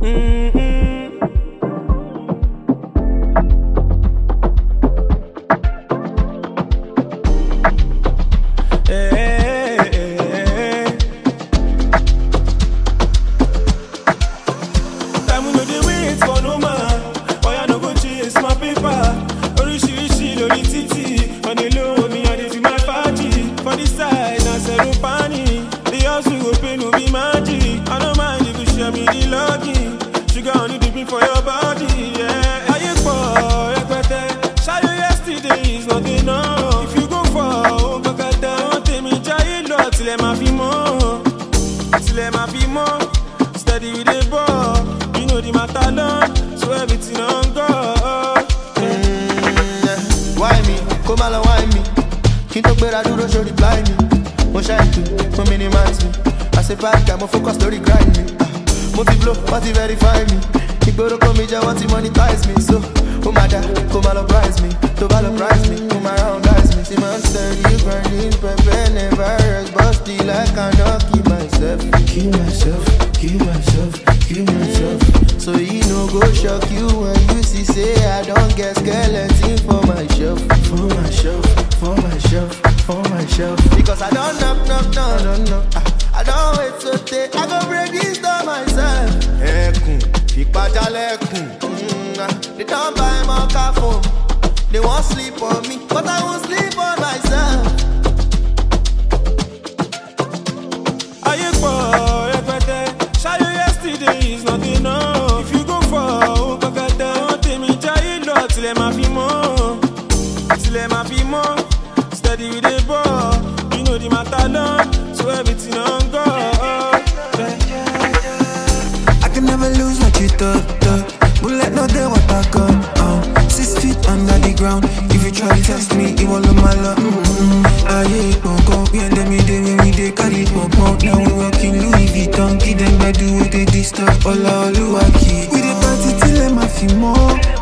Steady with the ball, you know the matter long, so everything on God. Why me? Come on, why me? Can't talk better, do the show reply me. Mo shine to, mo minimize me. I say bad guy, mo focus, story grind me. Multi blow, what verify me. Igboro come me, want to monetize me. So, oh my God, come on, prize me. To prize me, come around, guys me. See man steady, grinding, prepare, never rest, but still I cannot keep myself. Keep myself. So you know go shock you when you see say I don't get skeleton for my shelf. Because I don't knock. I don't wait so day. I go break this door myself. They don't buy my car phone. They won't sleep on me, but I won't sleep on myself. Are you boy? Yesterday is not enough. If you go for Okagada, tell me child lot till I'm happy more. Steady with the ball, you know the matter long, so everything on God. I can never lose what you thought. Bullet no day what I got. 6 feet under the ground. If you try to test me, it won't look my love. I hate go be and them we dey carry pump out. Now we working Louis Vuitton, give them bedu with the disturb all our lucky. We dey party till I'm a few more.